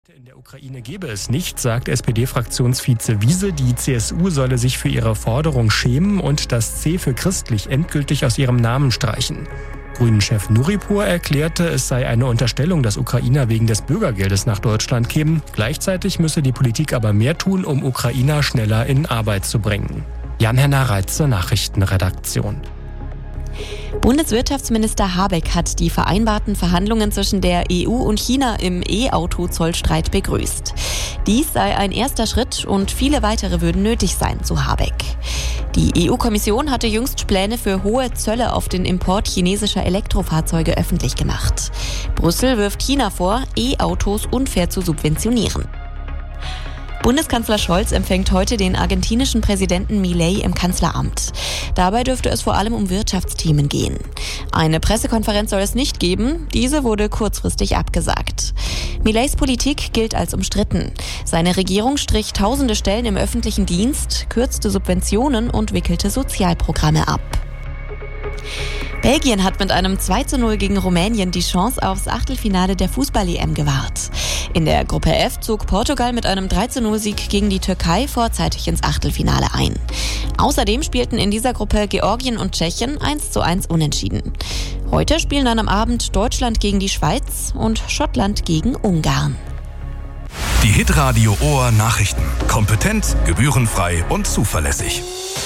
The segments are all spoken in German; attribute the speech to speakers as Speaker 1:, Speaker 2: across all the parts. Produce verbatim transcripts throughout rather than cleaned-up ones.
Speaker 1: In der Ukraine gebe es nicht, sagt S P D-Fraktionsvize Wiese. Die C S U solle sich für ihre Forderung schämen und das C für christlich endgültig aus ihrem Namen streichen. Grünen-Chef Nuripur erklärte, es sei eine Unterstellung, dass Ukrainer wegen des Bürgergeldes nach Deutschland kämen. Gleichzeitig müsse die Politik aber mehr tun, um Ukrainer schneller in Arbeit zu bringen. Jan-Henner Reitz zur Nachrichtenredaktion.
Speaker 2: Bundeswirtschaftsminister Habeck hat die vereinbarten Verhandlungen zwischen der E U und China im E-Auto-Zollstreit begrüßt. Dies sei ein erster Schritt und viele weitere würden nötig sein, so Habeck. Die E U-Kommission hatte jüngst Pläne für hohe Zölle auf den Import chinesischer Elektrofahrzeuge öffentlich gemacht. Brüssel wirft China vor, E-Autos unfair zu subventionieren. Bundeskanzler Scholz empfängt heute den argentinischen Präsidenten Milei im Kanzleramt. Dabei dürfte es vor allem um Wirtschaftsthemen gehen. Eine Pressekonferenz soll es nicht geben, diese wurde kurzfristig abgesagt. Mileis Politik gilt als umstritten. Seine Regierung strich tausende Stellen im öffentlichen Dienst, kürzte Subventionen und wickelte Sozialprogramme ab. Belgien hat mit einem zwei zu null gegen Rumänien die Chance aufs Achtelfinale der Fußball-E M gewahrt. In der Gruppe F zog Portugal mit einem drei zu null Sieg gegen die Türkei vorzeitig ins Achtelfinale ein. Außerdem spielten in dieser Gruppe Georgien und Tschechien eins zu eins unentschieden. Heute spielen dann am Abend Deutschland gegen die Schweiz und Schottland gegen Ungarn.
Speaker 3: Die Hitradio Ohr Nachrichten. Kompetent, gebührenfrei und zuverlässig.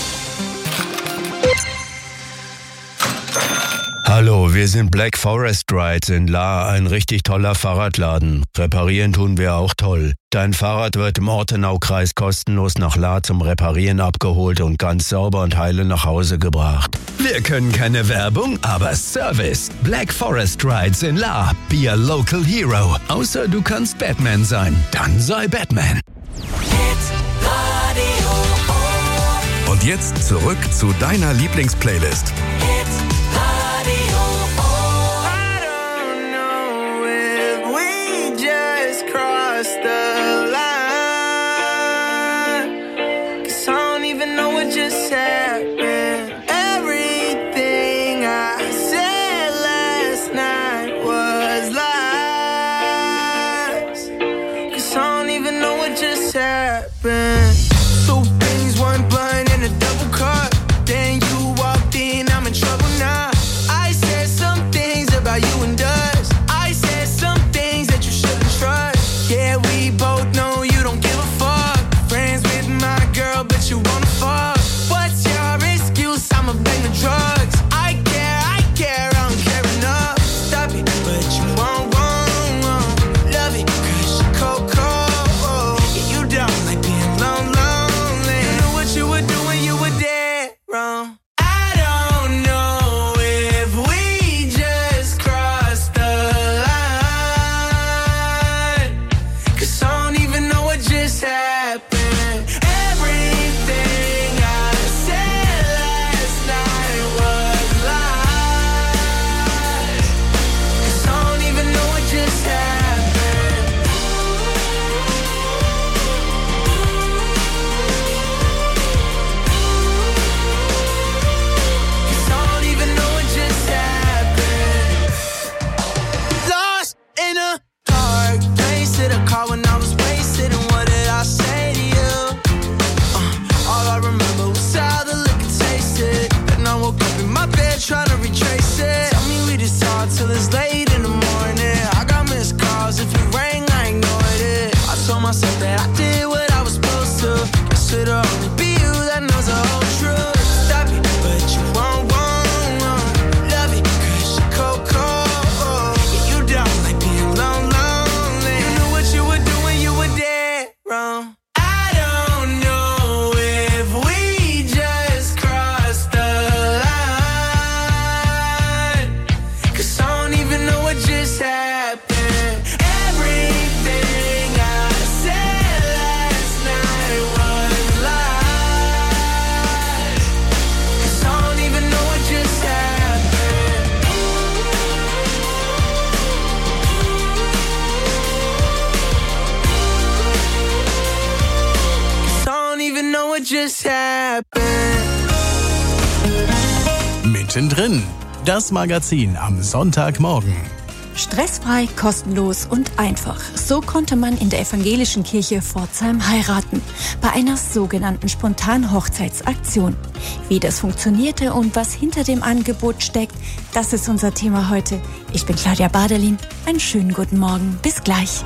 Speaker 4: Hallo, wir sind Black Forest Rides in La, ein richtig toller Fahrradladen. Reparieren tun wir auch toll. Dein Fahrrad wird im Ortenaukreis kostenlos nach La zum Reparieren abgeholt und ganz sauber und heile nach Hause gebracht.
Speaker 5: Wir können keine Werbung, aber Service. Black Forest Rides in La. Be a local hero. Außer du kannst Batman sein. Dann sei Batman.
Speaker 3: Und jetzt zurück zu deiner Lieblingsplaylist.
Speaker 6: Two things, one blunt and a double cup. Then you walked in, I'm in trouble now. I said some things about you and us. I said some things that you shouldn't trust. Yeah, we both know you don't give a fuck. Friends with my girl, but you wanna fuck. What's your excuse? I'ma blame the drugs. I care, I care, I don't care enough. Stop it, but you won't, won't, won't. Love it, cause you're cold, cold. Yeah, you don't like being alone, lonely. You know what you were doing, you were dead wrong. I don't know if we just crossed the line, cause I don't even know what just happened. Everything I said last night was lies, cause I don't even know what just happened. Cause I don't even know what just happened. Lost in a dark place, hit a car when I was wasted, and what did I say to you? Uh, all I remember was how the liquor tasted. Then I woke up in my bed trying to retrace it. Tell me we just talk till it's late in the morning. I got missed calls, if it rang I ignored it. I told myself that I did what I was supposed to. Guess it'll only be you that knows the whole truth. Stop it, but you won't, won't, won't. Love it, cause you're cold, cold. Yeah, you don't like being alone, lonely. You knew what you were doing, you were dead wrong. I don't know if we just crossed the line, cause I don't even know what just happened. Everything I said last night was lies, cause I don't even know what just happened. Cause I don't even know what just happened.
Speaker 5: Mittendrin. Das Magazin am Sonntagmorgen.
Speaker 7: Stressfrei, kostenlos und einfach. So konnte man in der evangelischen Kirche Pforzheim heiraten. Bei einer sogenannten spontanen Hochzeitsaktion. Wie das funktionierte und was hinter dem Angebot steckt, das ist unser Thema heute. Ich bin Claudia Baderlin. Einen schönen guten Morgen. Bis gleich.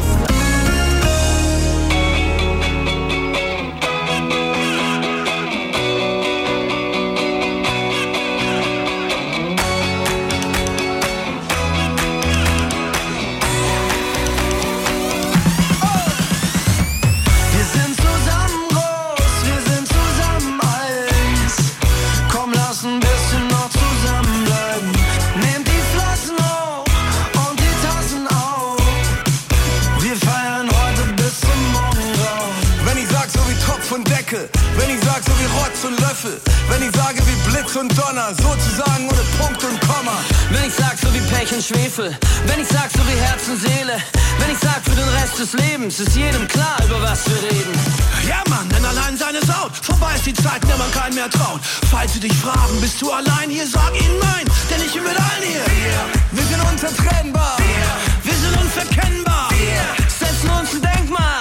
Speaker 8: Wenn ich sag so wie Rotz und Löffel, wenn ich sage wie Blitz und Donner, sozusagen ohne Punkt und Komma.
Speaker 6: Wenn ich sag so wie Pech und Schwefel, wenn ich sag so wie Herz und Seele, wenn ich sag für den Rest des Lebens, ist jedem klar, über was wir reden.
Speaker 8: Ja Mann, denn allein seine Haut, vorbei ist die Zeit, in der man keinen mehr traut. Falls sie dich fragen, bist du allein hier, sag ihnen nein, denn ich bin mit allen hier. Wir, wir sind unzertrennbar, wir, wir sind unverkennbar, wir setzen uns ein Denkmal.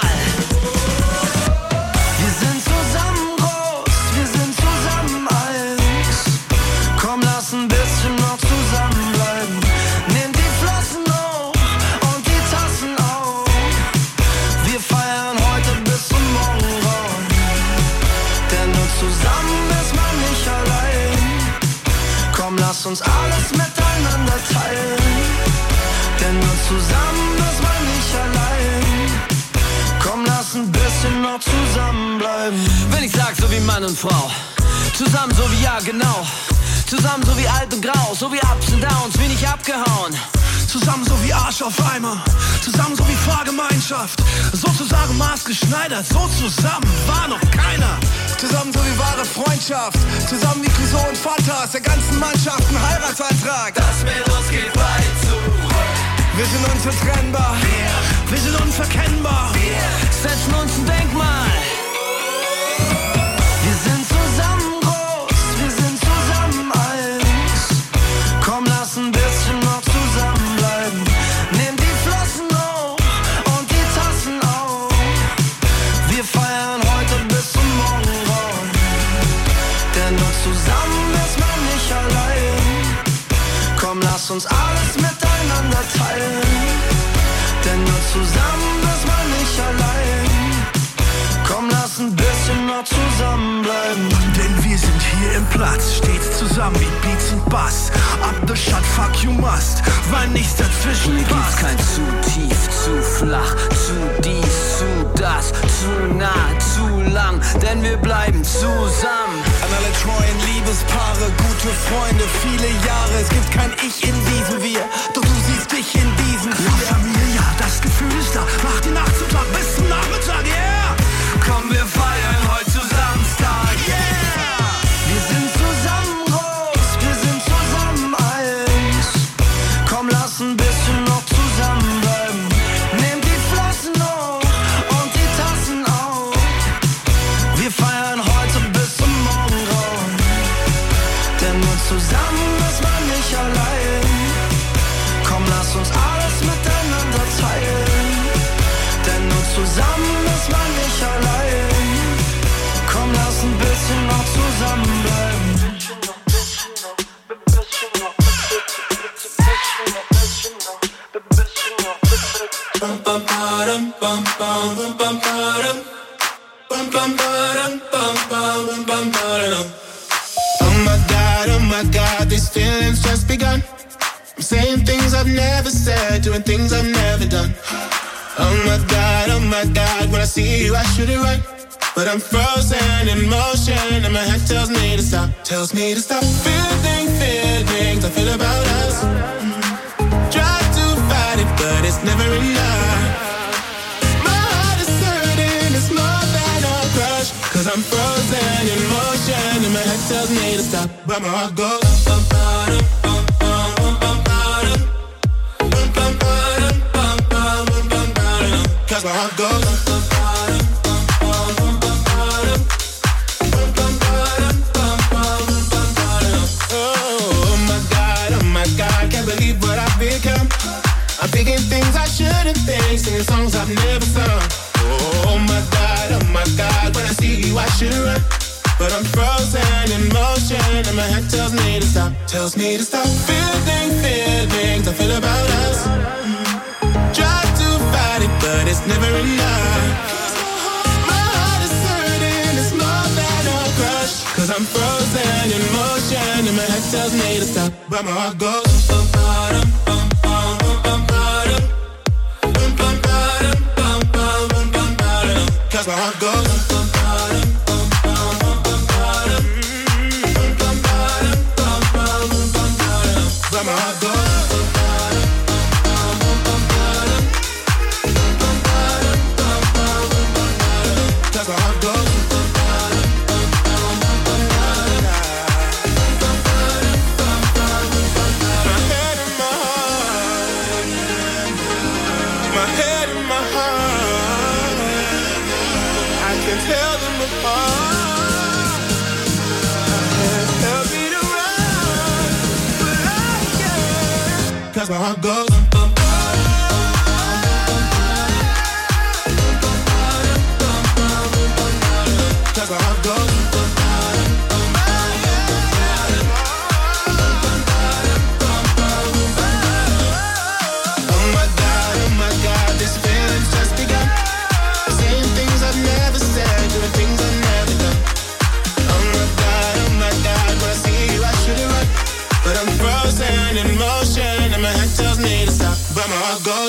Speaker 6: Lass uns alles miteinander teilen, denn nur zusammen ist man nicht allein. Komm, lass ein bisschen noch zusammenbleiben. Wenn ich sag so wie Mann und Frau, zusammen so wie ja genau, zusammen so wie alt und grau, so wie Ups und Downs, wie nicht abgehauen.
Speaker 8: Zusammen so wie Arsch auf Eimer, zusammen so wie Fahrgemeinschaft, sozusagen maßgeschneidert, so zusammen war noch keiner. Zusammen so wie wahre Freundschaft, zusammen wie Cousin und Vater, aus der ganzen Mannschaft ein Heiratsantrag.
Speaker 6: Das mit uns geht weit zu.
Speaker 8: Wir sind unzertrennbar, wir, wir sind unverkennbar,
Speaker 6: wir setzen uns ein Denkmal. Wir sind zusammen groß, wir sind zusammen eins. Komm, lass ein bisschen noch zusammenbleiben. Nimm die Flossen hoch und die Tassen auf. Wir feiern heute bis zum Morgengrauen. Denn nur zusammen ist man nicht allein. Komm, lass uns alles miteinander teilen. Denn nur zusammen ist man nicht allein. Komm, lass ein bisschen noch zusammenbleiben.
Speaker 8: Denn wir sind hier im Platz, stets zusammen wie Beats und Bass. Up the shot, fuck you must, weil nichts dazwischen
Speaker 6: hier
Speaker 8: passt.
Speaker 6: Gibt's kein zu tief, zu flach, zu dies, zu das, zu nah, zu lang, denn wir bleiben zusammen.
Speaker 8: An alle treuen Liebespaare, gute Freunde, viele Jahre. Es gibt kein Ich in diesem Wir, doch du siehst dich in diesem Wir. Familie, ja, das Gefühl ist da, mach die Nacht zum Tag bis zum Nachmittag, yeah.
Speaker 6: Komm, wir feiern heute zusammen Samstag, yeah. Wir sind zusammen groß, wir sind zusammen eins. Komm, lass ein bisschen noch zusammenbleiben. Nimm die Flossen hoch und die Tassen auf. Wir feiern heute bis zum Morgengrauen. Denn nur zusammen ist man nicht allein. Komm, lass uns alles miteinander teilen. Denn nur zusammen ist man nicht allein. Komm, lass ein bisschen noch zusammenbleiben.
Speaker 9: Oh my God, oh my God, these feelings just begun. I'm saying things I've never said, doing things I've never done. Oh my God, oh my God, when I see you I should it right. But I'm frozen in motion and my head tells me to stop, tells me to stop. Feeling, feelings I feel about us. Try to fight it, but it's never enough. My heart is hurting, it's more than a crush. Cause I'm frozen in motion and my head tells me to stop. But my heart goes bum, bum, bum, bum, bum, bum, bum, bum, bum, bum, bum, bum, bum. Cause my heart goes bum, bum, bum, bum, bum, bum, bum, bum, bum, bum, bum. Oh my God, oh my God, can't believe what I've become. Thinking things I shouldn't think, singing songs I've never sung. Oh my God, oh my God, when I see you I should run, but I'm frozen in motion and my head tells me to stop, tells me to stop. Feeling, feelings I feel about us. Try to fight it, but it's never enough. My heart is hurting, it's more than a crush, cause I'm frozen in motion and my head tells me to stop, but my heart goes bum, bottom, bum, bum, bum, bum, bottom, bum, bum, bottom, bum, bum, bum, bum, bottom, cause my heart goes bum, bottom, bum, bum, bum, bum, bottom, bum, bum, bottom, bum, bum, bum, bum, bottom, but my heart goes bum, bottom, bum, bum, bum, bottom, bum, bum, bottom, bum, bum, bum, bum, bottom, cause my heart goes bum, bottom, bum, bum, bum, bum, bottom, bum, bottom, bum, bum, bum, bum, bottom. My head and my heart, my head and my heart, I can tell them apart. I can't help it around, but I can, cause my heart goes bum, bum, cause my heart goes bum, oh my God, oh my God, this feeling's just begun. Saying things I've never said, doing things I've never done. Oh my God, oh my God, when I see you I should've run, but I'm frozen in motion and my head tells me to stop, but my heart goes.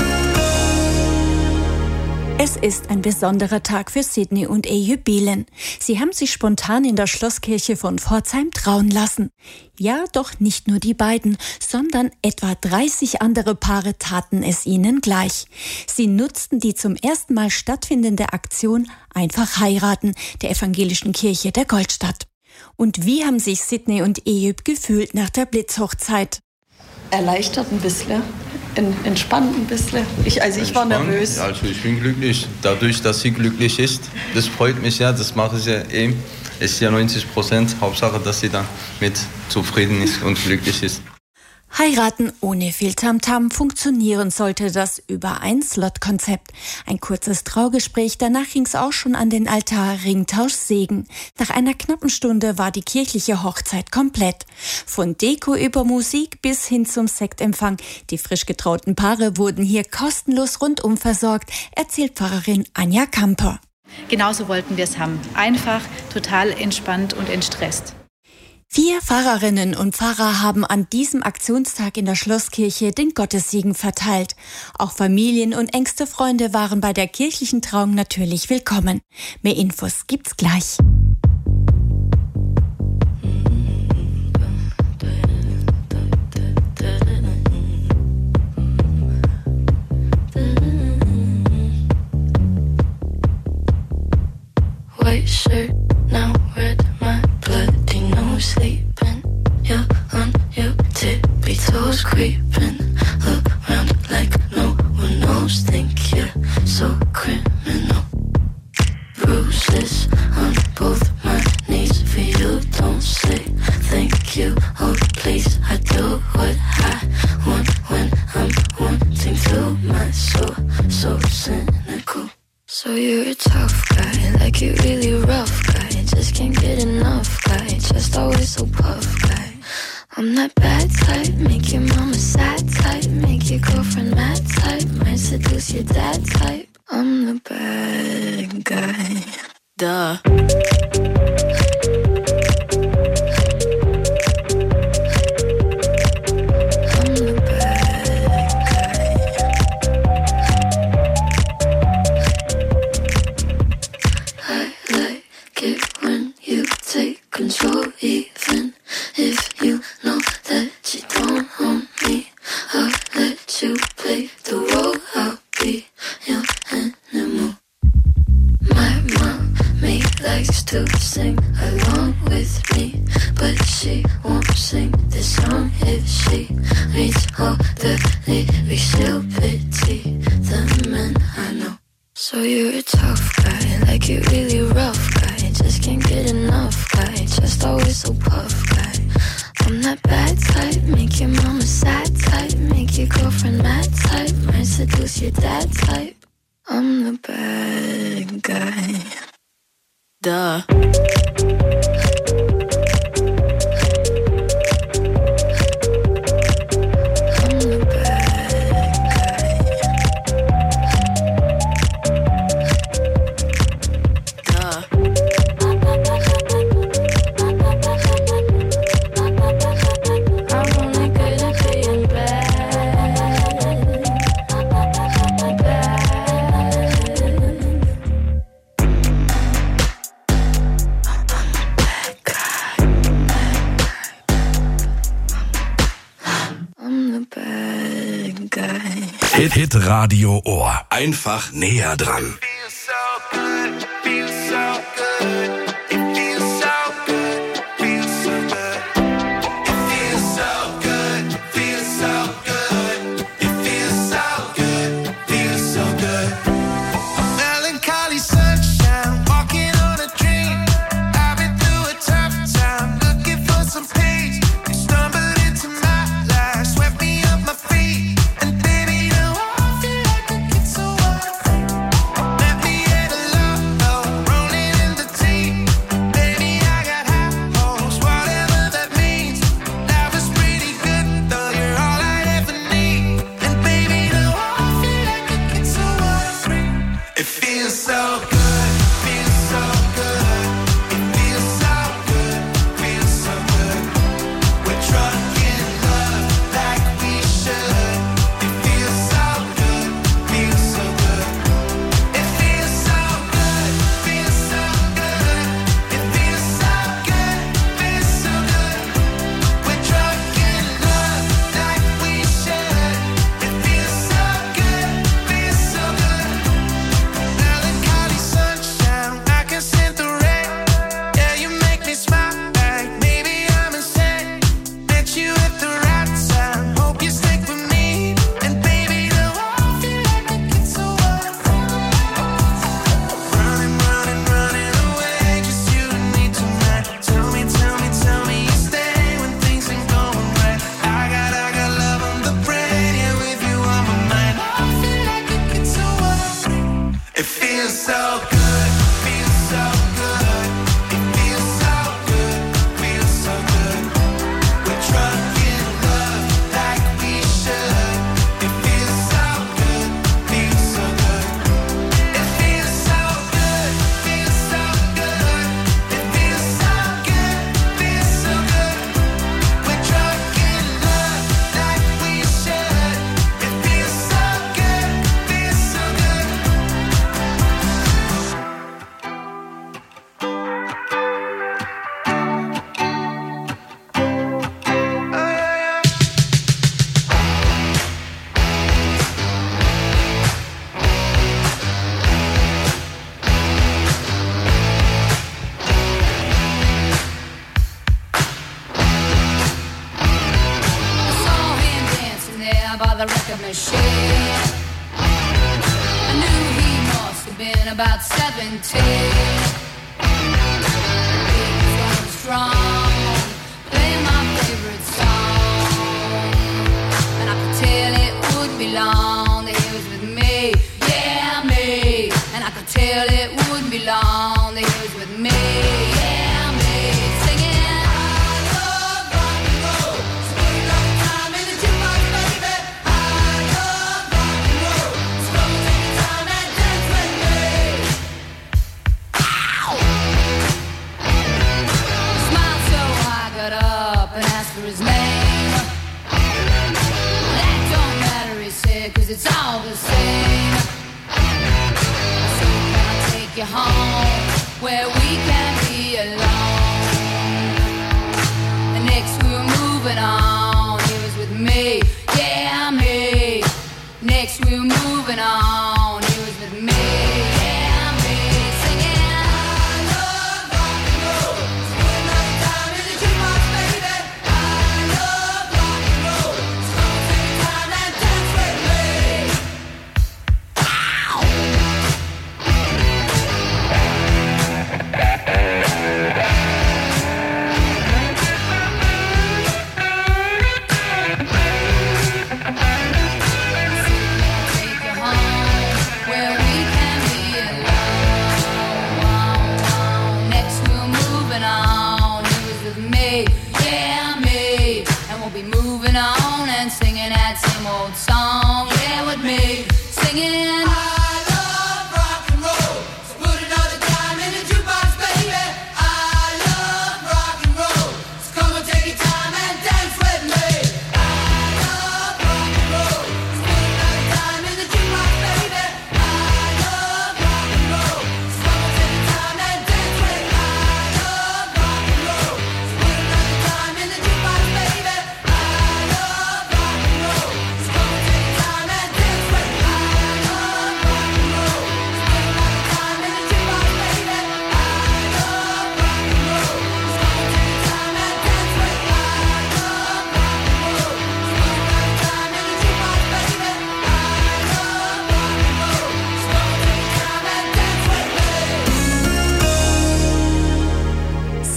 Speaker 7: Es ist ein besonderer Tag für Sidney und Eyüp Bilen. Sie haben sich spontan in der Schlosskirche von Pforzheim trauen lassen. Ja, doch nicht nur die beiden, sondern etwa dreißig andere Paare taten es ihnen gleich. Sie nutzten die zum ersten Mal stattfindende Aktion Einfach heiraten der evangelischen Kirche der Goldstadt. Und wie haben sich Sidney und Eyüp gefühlt nach der Blitzhochzeit?
Speaker 10: Erleichtert ein bisschen, entspannt ein bisschen. Ich, also ich war nervös.
Speaker 11: Also ich bin glücklich, dadurch, dass sie glücklich ist. Das freut mich ja, das mache ich ja eben. Es ist ja neunzig Prozent. Hauptsache, dass sie dann mit zufrieden ist und glücklich ist.
Speaker 7: Heiraten ohne viel Tamtam, funktionieren sollte das über ein Slot-Konzept. Ein kurzes Traugespräch, danach ging's auch schon an den Altar, Ringtausch, Segen. Nach einer knappen Stunde war die kirchliche Hochzeit komplett. Von Deko über Musik bis hin zum Sektempfang. Die frisch getrauten Paare wurden hier kostenlos rundum versorgt, erzählt Pfarrerin Anja Kamper.
Speaker 12: Genauso wollten wir es haben. Einfach, total entspannt und entstresst.
Speaker 7: Vier Pfarrerinnen und Pfarrer haben an diesem Aktionstag in der Schlosskirche den Gottessegen verteilt. Auch Familien und engste Freunde waren bei der kirchlichen Trauung natürlich willkommen. Mehr Infos gibt's gleich.
Speaker 13: White shirt, now red, my bloody nose sleeping. You're on your tippy toes, creeping around like no one knows. Think you're so criminal. Bruises on both my knees for you. Don't say thank you, oh please. I do what I want when I'm wanting to. My soul, so cynical. So you're a tough guy, like you really rough guy. Just can't get enough guy, just always so puff guy. I'm that bad type, make your mama sad type, make your girlfriend mad type, might seduce your dad type. I'm the bad guy. Duh. Control, even if you know that you don't own me. I'll let you play the role, I'll be your animal. My mommy likes to sing along with me, but she won't sing this song if she reads all the lyrics. She'll pity the men I know. So you're a tough guy, like you really rough guy. Just can't get enough guy, just always so puff guy. I'm that bad type, make your mama sad type, make your your girlfriend mad type, might seduce your dad type. I'm the bad guy. Duh.
Speaker 3: Hit, Hit Radio Ohr. Einfach näher dran.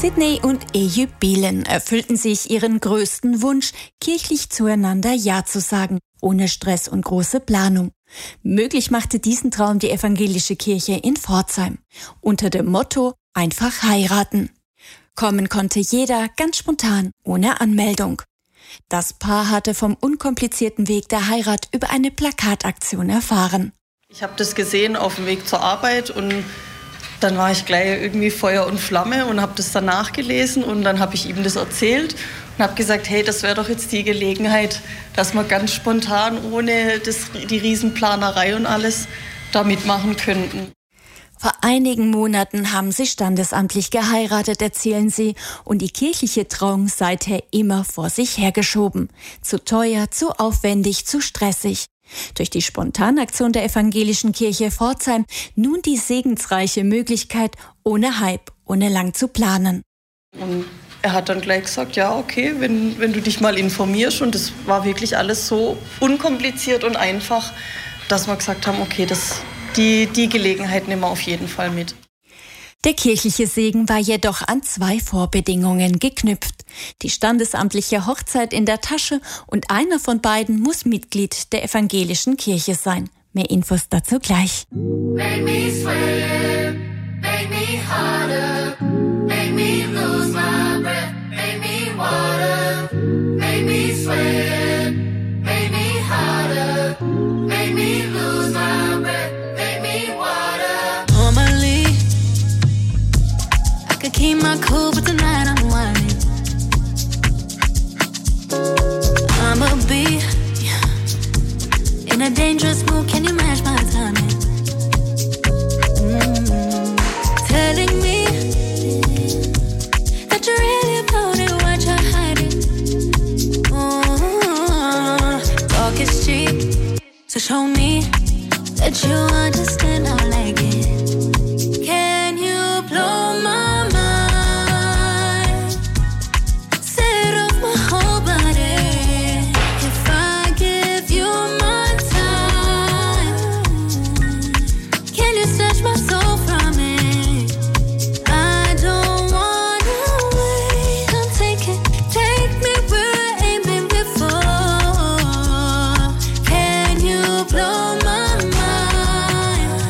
Speaker 7: Sydney und Eju Bielen erfüllten sich ihren größten Wunsch, kirchlich zueinander Ja zu sagen, ohne Stress und große Planung. Möglich machte diesen Traum die evangelische Kirche in Pforzheim. Unter dem Motto Einfach heiraten. Kommen konnte jeder ganz spontan, ohne Anmeldung. Das Paar hatte vom unkomplizierten Weg der Heirat über eine Plakataktion erfahren.
Speaker 10: Ich habe das gesehen auf dem Weg zur Arbeit und dann war ich gleich irgendwie Feuer und Flamme und habe das dann nachgelesen und dann habe ich ihm das erzählt und habe gesagt, hey, das wäre doch jetzt die Gelegenheit, dass wir ganz spontan, ohne das, die Riesenplanerei und alles, da mitmachen könnten.
Speaker 7: Vor einigen Monaten haben sie standesamtlich geheiratet, erzählen sie, und die kirchliche Trauung seither immer vor sich hergeschoben. Zu teuer, zu aufwendig, zu stressig. Durch die Spontanaktion der evangelischen Kirche Pforzheim nun die segensreiche Möglichkeit, ohne Hype, ohne lang zu planen.
Speaker 10: Und er hat dann gleich gesagt, ja okay, wenn, wenn du dich mal informierst, und das war wirklich alles so unkompliziert und einfach, dass wir gesagt haben, okay, das, die, die Gelegenheit nehmen wir auf jeden Fall mit.
Speaker 7: Der kirchliche Segen war jedoch an zwei Vorbedingungen geknüpft. Die standesamtliche Hochzeit in der Tasche und einer von beiden muss Mitglied der evangelischen Kirche sein. Mehr Infos dazu gleich.
Speaker 13: Make me sweat, make me harder, make me lose my breath, make me water, make me sweat, make me harder, make me lose my breath, make me water. Normally, I could keep my cool, but tonight I'm whining. I'ma be in a dangerous mood, can you match my timing? Mm-hmm. Telling me that you really about it, what you're hiding. Mm-hmm. Talk is cheap, so show me that you understand how I like it. Can you blow my mind? Set off my whole body. If I give you my time, can you snatch my soul from it? I don't wanna wait. Come take it, take me where I ain't been before. Can you blow my mind?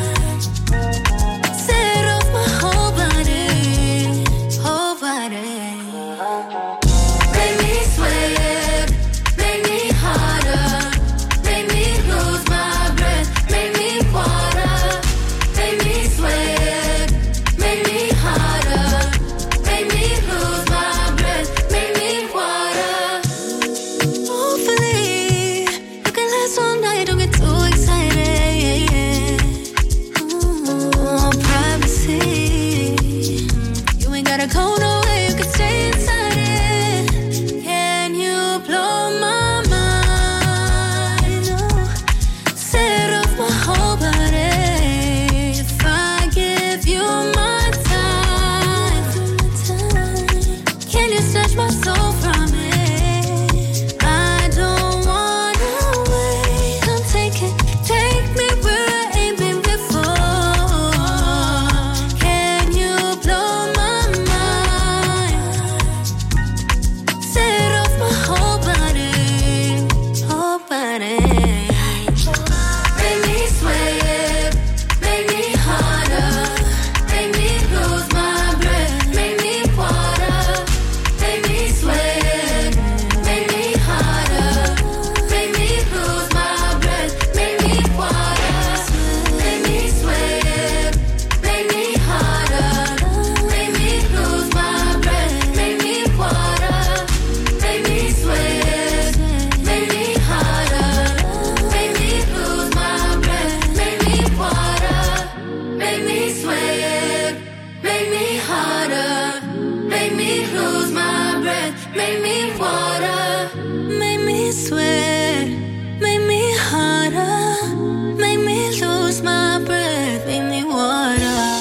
Speaker 13: Set off my whole body, whole body. Make me sweat, make me harder, make me lose my breath, make me water, make me sweat, make me harder, make me lose my breath, make me water. Hopefully, you can last all night, don't get too excited. Ooh, privacy, you ain't gotta go nowhere, you can stay inside it. Can you blow my mind? Oh, set off my whole body. If I give you my time, can you snatch my soul from it? I don't wanna wait. Come take it, take me where I ain't been before. Can you blow my mind? Set off my whole body, whole body. Make me sweat, make me harder, make me lose my breath, make me water, make me sweat, make me harder, make me lose my breath, make me water, make me sweat, make me harder, make me lose my breath, make me water, make me sweat, make me harder, make me lose my breath, make me water, make me sweat, make me harder, make me lose my breath, make me water, make me sweat, make me harder, make me lose my breath, make me water.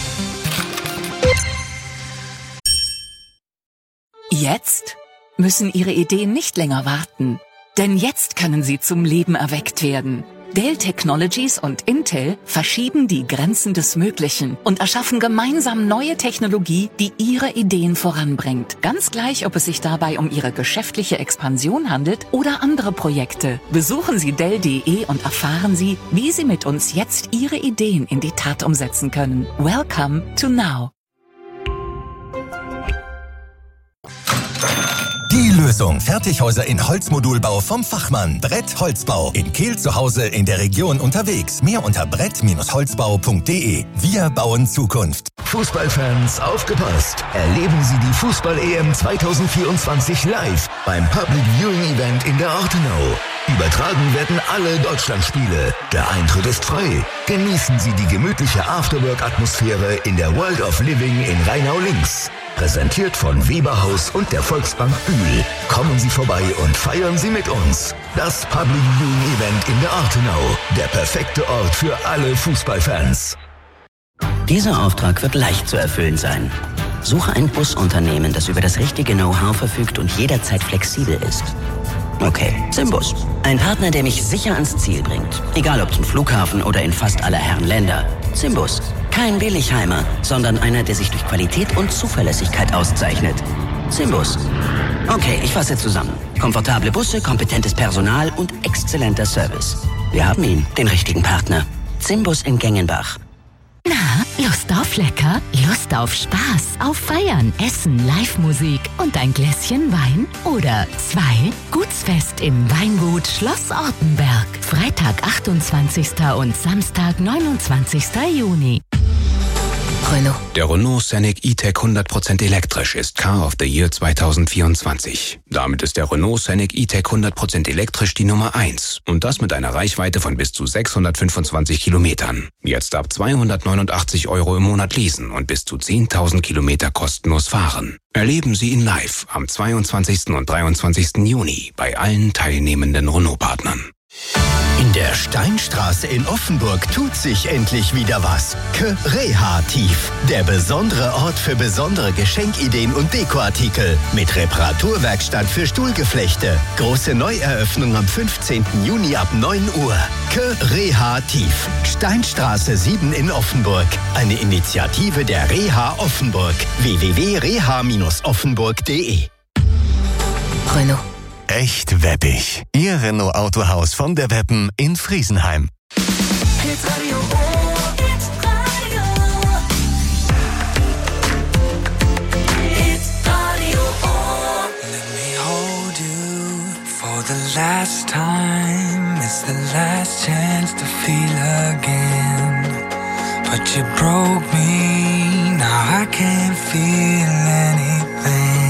Speaker 14: Jetzt müssen Ihre Ideen nicht länger warten, denn jetzt können sie zum Leben erweckt werden. Dell Technologies und Intel verschieben die Grenzen des Möglichen und erschaffen gemeinsam neue Technologie, die ihre Ideen voranbringt. Ganz gleich, ob es sich dabei um ihre geschäftliche Expansion handelt oder andere Projekte. Besuchen Sie Dell punkt de und erfahren Sie, wie Sie mit uns jetzt Ihre Ideen in die Tat umsetzen können. Welcome to Now.
Speaker 15: Die Lösung. Fertighäuser in Holzmodulbau vom Fachmann. Brett Holzbau. In Kehl zu Hause, in der Region unterwegs. Mehr unter brett Holzbau punkt de. Wir bauen Zukunft.
Speaker 3: Fußballfans, aufgepasst! Erleben Sie die Fußball-E M zwanzig vierundzwanzig live beim Public Viewing Event in der Ortenau. Übertragen werden alle Deutschlandspiele. Der Eintritt ist frei. Genießen Sie die gemütliche Afterwork-Atmosphäre in der World of Living in Rheinau-Links. Präsentiert von Weberhaus und der Volksbank Bühl. Kommen Sie vorbei und feiern Sie mit uns. Das Public Viewing Event in der Ortenau. Der perfekte Ort für alle Fußballfans.
Speaker 16: Dieser Auftrag wird leicht zu erfüllen sein. Suche ein Busunternehmen, das über das richtige Know-how verfügt und jederzeit flexibel ist. Okay, Zimbus. Ein Partner, der mich sicher ans Ziel bringt. Egal ob zum Flughafen oder in fast aller Herren Länder. Zimbus. Kein Billigheimer, sondern einer, der sich durch Qualität und Zuverlässigkeit auszeichnet. Zimbus. Okay, ich fasse zusammen. Komfortable Busse, kompetentes Personal und exzellenter Service. Wir haben ihn, den richtigen Partner. Zimbus in Gengenbach.
Speaker 17: Na, Lust auf lecker? Lust auf Spaß, auf Feiern, Essen, Live-Musik und ein Gläschen Wein? Oder zwei? Gutsfest im Weingut Schloss Ortenberg. Freitag, achtundzwanzigsten und Samstag, neunundzwanzigsten Juni.
Speaker 18: Renault. Der Renault Scenic E-Tech hundert Prozent elektrisch ist Car of the Year zwanzig vierundzwanzig. Damit ist der Renault Scenic E-Tech hundert Prozent elektrisch die Nummer eins. Und das mit einer Reichweite von bis zu sechshundertfünfundzwanzig Kilometern. Jetzt ab zweihundertneunundachtzig Euro im Monat leasen und bis zu zehntausend Kilometer kostenlos fahren. Erleben Sie ihn live am zweiundzwanzigsten und dreiundzwanzigsten Juni bei allen teilnehmenden Renault-Partnern.
Speaker 15: In der Steinstraße in Offenburg tut sich endlich wieder was. Kreativ. Der besondere Ort für besondere Geschenkideen und Dekoartikel. Mit Reparaturwerkstatt für Stuhlgeflechte. Große Neueröffnung am fünfzehnten Juni ab neun Uhr. Kreativ. Steinstraße sieben in Offenburg. Eine Initiative der Reha Offenburg. w w w punkt reha Bindestrich offenburg punkt de.
Speaker 17: Renault.
Speaker 15: Echt weppig. Ihr Renault Autohaus von der Weppen in Friesenheim.
Speaker 6: Hitradio Ohr, Hitradio. Hitradio Ohr.
Speaker 8: Let me hold you for the last time. It's the last chance to feel again. But you broke me, now I can't feel anything.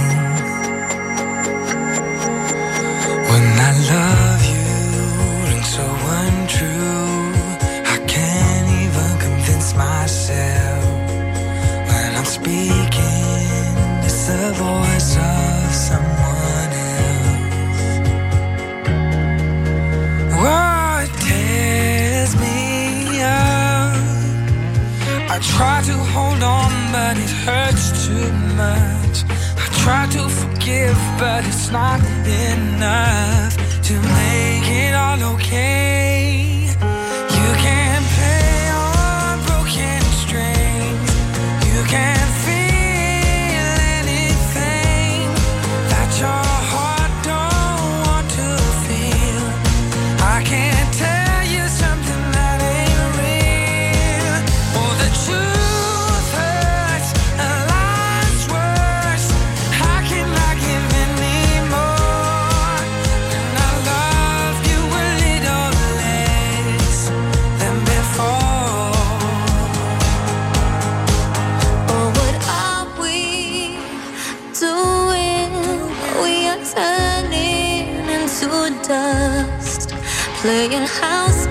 Speaker 8: When I love you, rings so untrue. I can't even convince myself. When I'm speaking, it's the voice of someone else. Oh, it tears me up. I try to hold on, but it hurts too much. Try to forgive, but it's not enough to make it all okay. You can't play on broken strings. You can't feel anything that your heart don't want to feel. I can't tell you something that ain't real. Oh, the truth hurts, and life's worse. How can I give anymore? And I love you a little less than before.
Speaker 13: Oh, what are we doing? We are turning into dust, playing house